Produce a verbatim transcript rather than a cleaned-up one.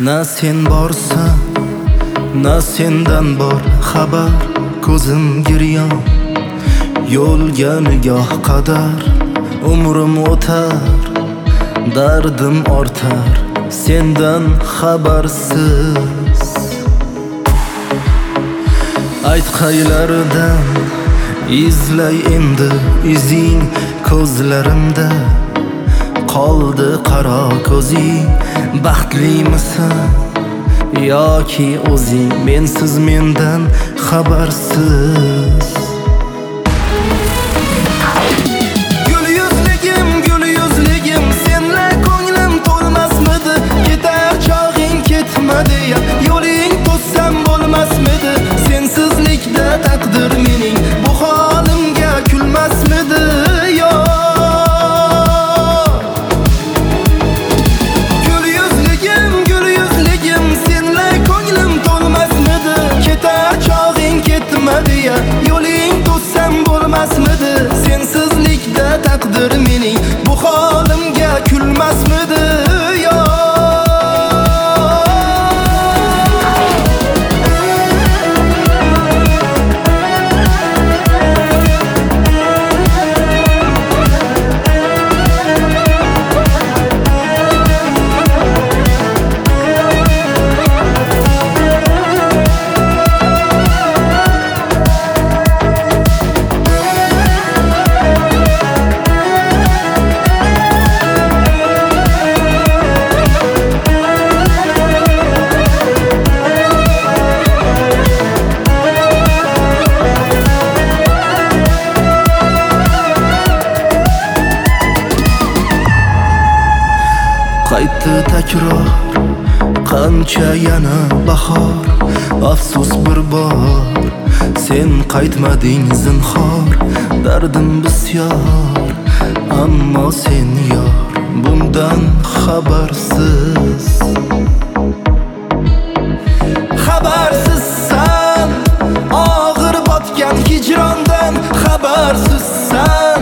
Na sen borsan, na sendan bor xabar. Ko'zim giryon, yo'lga nigoh qadar. Umrim o'tar, dardim ortar, sendan xabarsiz. Ayt qaylardan izlay endi izing ko'zlarimda. Qoldi qaro ko'zing, baxtlimisan yoki o'zing mensiz mendan xabarsiz. Gul yuzligim, gul yuzligim, senla ko'nglim to'lmasmidi? Ketar chog'ing ketmadi ya, yo'ling to'ssam bo'lmasmidi? Sensizlikda taqdir mening, bu holimga kulmasmidi? Yo yo'ling to'ssam bo'lmasmidi? Sensizlikda taqdir mening, bu holimga kulmasmidi? Yo qaytdi takror, qancha yana bahor. Afsus bir bor, sen qaytmading zinhor. Dardim bisyor, ammo sen yor bundan xabarsiz. Xabarsizsan, og'ir botgan hijrondan xabarsizsan.